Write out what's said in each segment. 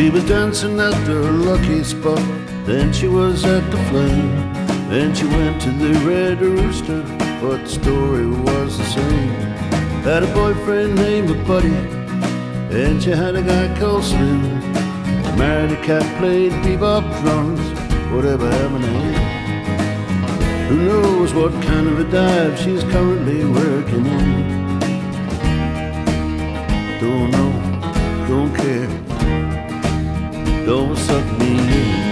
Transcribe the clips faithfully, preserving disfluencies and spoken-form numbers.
She was dancing at her lucky spot, then she was at the Flame. Then she went to the Red Rooster, but the story was the same. Had a boyfriend named Buddy, and she had a guy called Slim. Married a cat, played bebop drums, whatever happened to him. Who knows what kind of a dive she's currently working in. Don't know, don't care, don't suck me in.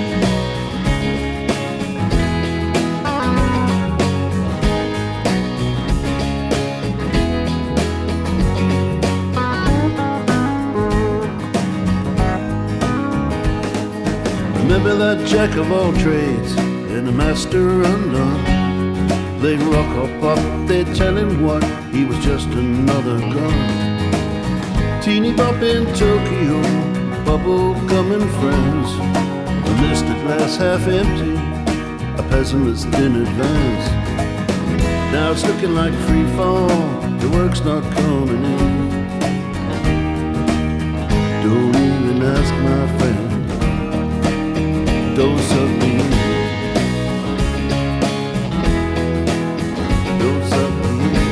Remember that jack of all trades and a master undone. They'd rock or pop, they'd tell him what, he was just another gun. Teeny bop in Tokyo, bubble gum and friends. A misted glass half empty, a pessimist in advance. Now it's looking like free fall, the work's not coming in. Don't even ask my friend, don't suck me in. Don't suck me in.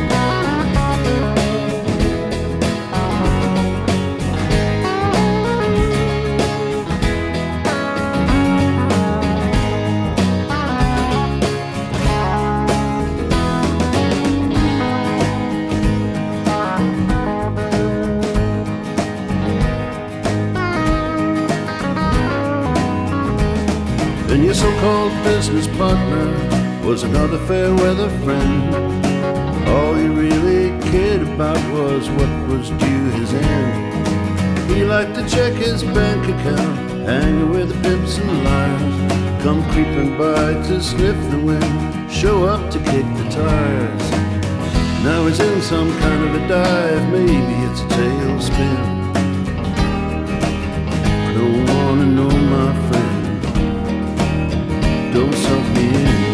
And your so-called business partner was another fair weather friend. All he really cared about was what was due his end. He liked to check his bank account, hanging with the pimps and liars. Come creeping by to sniff the wind, show up to kick the tires. Now he's in some kind of a dive, maybe it's a tailspin. I don't wanna know, my friend, don't suck me in.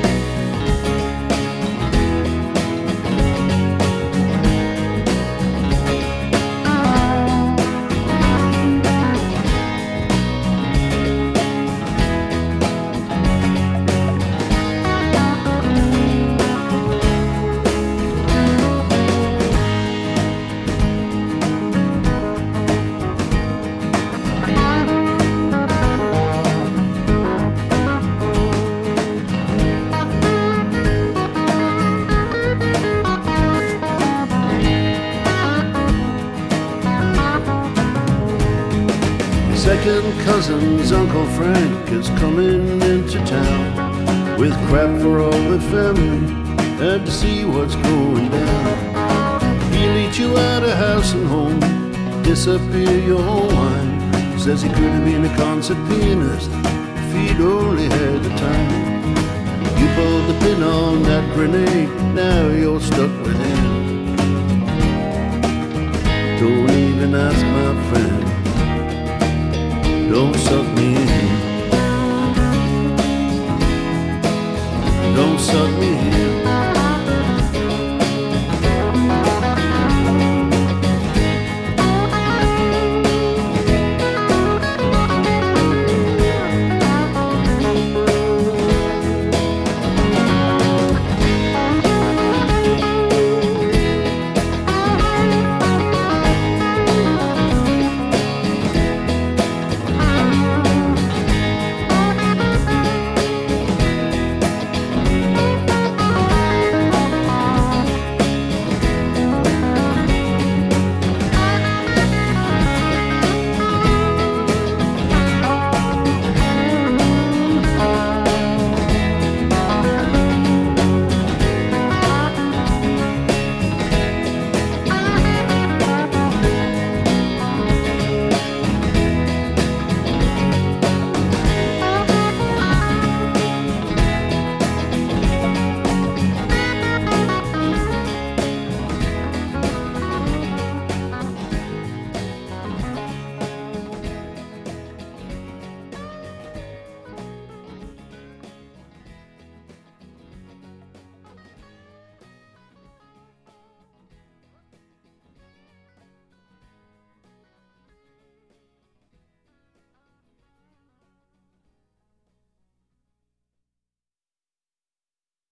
Second cousin's Uncle Frank is coming into town with crap for all the family and to see what's going down. He'll eat you out of house and home, disappear your whole wine. Says he could have been a concert pianist if he'd only had the time. You pulled the pin on that grenade, now you're stuck with him. Don't even ask, my friend, don't suck me in. Don't suck me in.